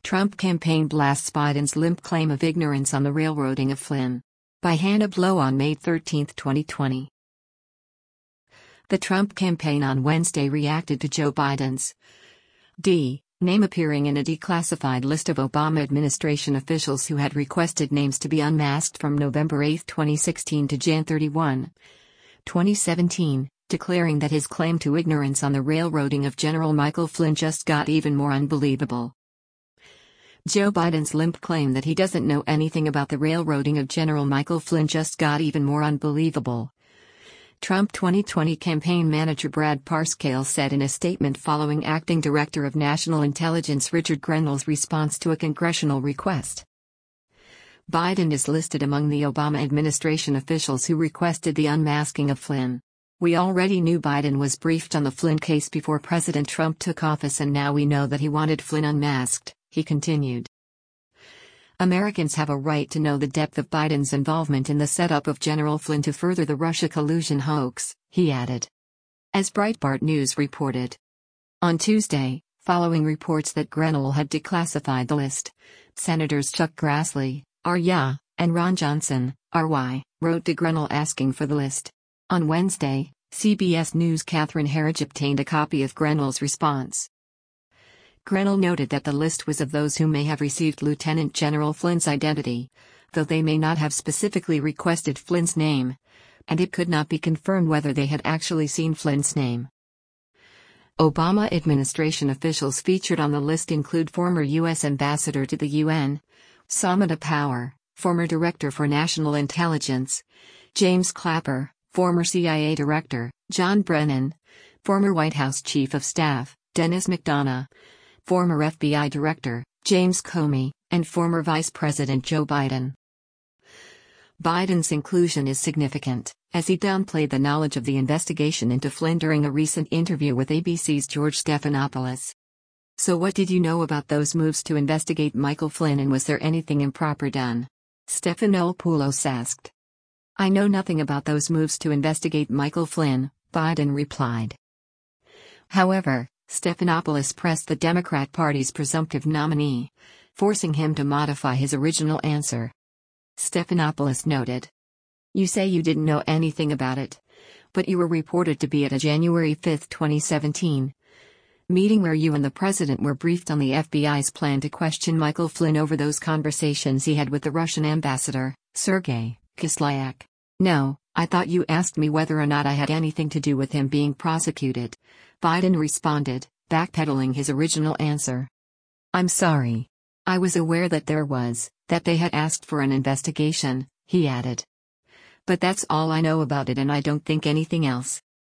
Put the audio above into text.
Trump campaign blasts Biden's limp claim of ignorance on the railroading of Flynn. By Hannah Blow on May 13, 2020. The Trump campaign on Wednesday reacted to Joe Biden's name appearing in a declassified list of Obama administration officials who had requested names to be unmasked from November 8, 2016 to Jan 31, 2017, declaring that his claim to ignorance on the railroading of General Michael Flynn just got even more unbelievable. Joe Biden's limp claim that he doesn't know anything about the railroading of General Michael Flynn just got even more unbelievable. Trump 2020 campaign manager Brad Parscale said in a statement following Acting Director of National Intelligence Richard Grenell's response to a congressional request. Biden is listed among the Obama administration officials who requested the unmasking of Flynn. We already knew Biden was briefed on the Flynn case before President Trump took office, and now we know that he wanted Flynn unmasked, he continued. Americans have a right to know the depth of Biden's involvement in the setup of General Flynn to further the Russia collusion hoax, he added. As Breitbart News reported. On Tuesday, following reports that Grenell had declassified the list, Senators Chuck Grassley, R.Y., and Ron Johnson, R.Y., wrote to Grenell asking for the list. On Wednesday, CBS News' Catherine Herridge obtained a copy of Grenell's response. Grenell noted that the list was of those who may have received Lieutenant General Flynn's identity, though they may not have specifically requested Flynn's name, and it could not be confirmed whether they had actually seen Flynn's name. Obama administration officials featured on the list include former U.S. Ambassador to the UN, Samantha Power, former Director for National Intelligence, James Clapper, former CIA Director, John Brennan, former White House Chief of Staff, Dennis McDonough, former FBI Director, James Comey, and former Vice President Joe Biden. Biden's inclusion is significant, as he downplayed the knowledge of the investigation into Flynn during a recent interview with ABC's George Stephanopoulos. So what did you know about those moves to investigate Michael Flynn, and was there anything improper done? Stephanopoulos asked. I know nothing about those moves to investigate Michael Flynn, Biden replied. However, Stephanopoulos pressed the Democrat Party's presumptive nominee, forcing him to modify his original answer. Stephanopoulos noted. You say you didn't know anything about it, but you were reported to be at a January 5, 2017, meeting where you and the president were briefed on the FBI's plan to question Michael Flynn over those conversations he had with the Russian ambassador, Sergei Kislyak. No, I thought you asked me whether or not I had anything to do with him being prosecuted, Biden responded, backpedaling his original answer. I'm sorry. I was aware that they had asked for an investigation, he added. But that's all I know about it, and I don't think anything else.